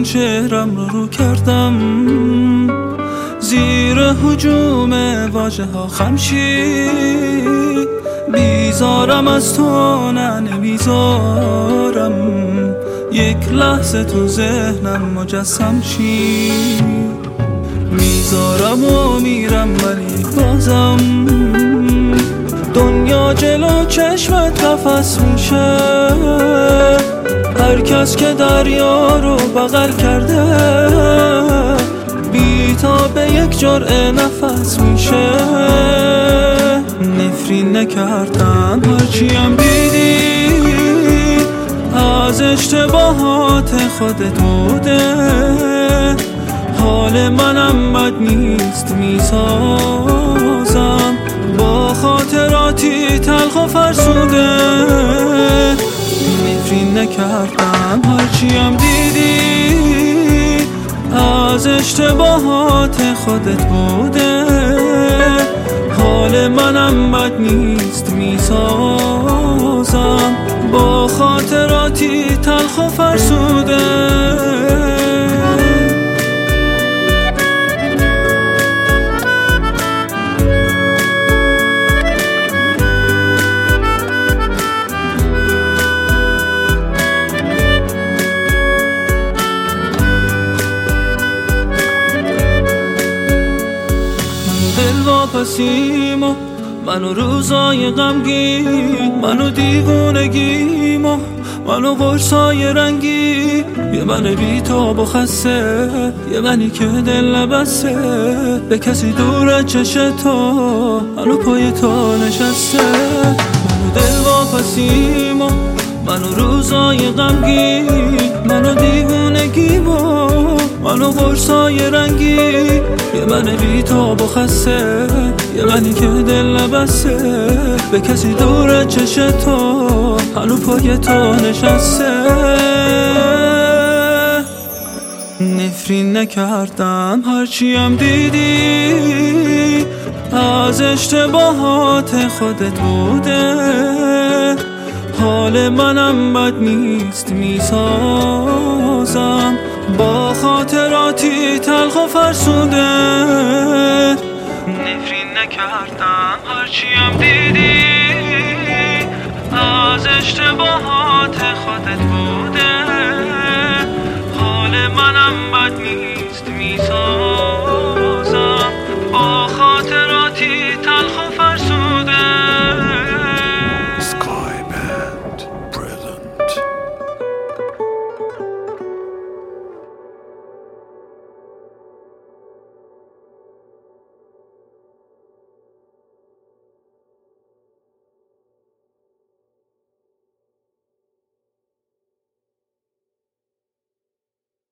چهرم رو کردم زیر هجوم واژه ها خمشی. بیزارم از تو نه نمیذارم یک لحظه تو ذهنم مجسم چی. میذارم و میرم ولی بازم دنیا جلو چشمت قفس میشه. هر کس که دریا رو بغل کرده بی تا به یک جرعه نفس میشه. نفرین نکردم هرچیم دیدی از اشتباهات خودت بوده. حال منم بد نیست میسازم با خاطراتی تلخ و فرسوده. نفرین نکردم هرچیم دیدی از اشتباهات خودت بوده. حال منم بد نیست میسازم با خاطراتی تلخ و فرسوده. دلواپسیم و منو روزای غمگین، منو دیوونگیم و منو قرصای رنگی. یه من بی‌تاب و خسته، یه منی که دل نبسته به کسی دور از چشم تو، منو پای تو نشسته. منو دلواپسیم و منو روزای غمگین، منو دیوونگیم و منو قرصای رنگی. یه من بی‌تاب و خسته، یه منی که دل نبسته به کسی دور از چشم تو، هنو پای تو نشسته. نفرین نکردم هرچیم دیدی از اشتباهات خودت بوده. حال منم بد نیست میسازم با خاطراتی تلخ و فرسوده. نفرین نکردم هرچیم دیدی از اشتباهات خودت بوده. حال منم بد نیست میسازم